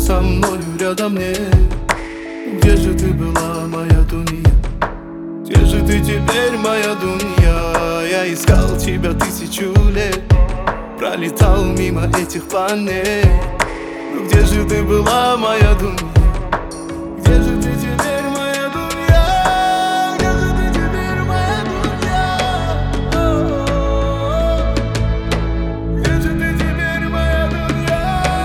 со мною рядом нет. Где же ты была, моя Дунья? Где же ты теперь, моя Дунья? Я искал тебя 1000 лет, пролетал мимо этих планет. Но где же ты была, моя Дунья? Где же ты теперь, моя Дунья? Где же ты теперь, моя Дунья? Где же ты теперь, моя Дунья?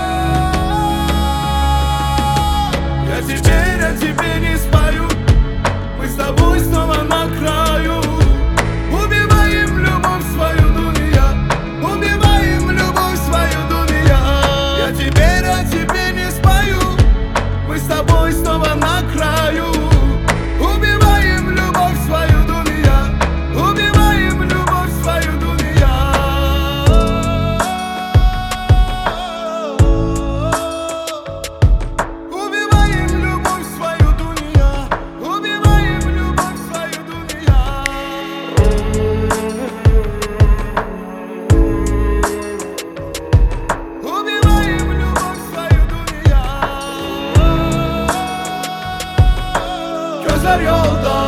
Я теперь о тебе не спою, мы с тобой снова на краю. Убиваем любовь свою, Дунья, убиваем любовь свою, Дунья. Я теперь о тебе не спою, мы с тобой снова на краю. Убиваем любовь свою, Дунья, убиваем любовь свою, Дунья. Убиваем любовь свою, Дунья, убиваем любовь свою, Дунья. Убиваем любовь свою, Дунья. Gözler yolda,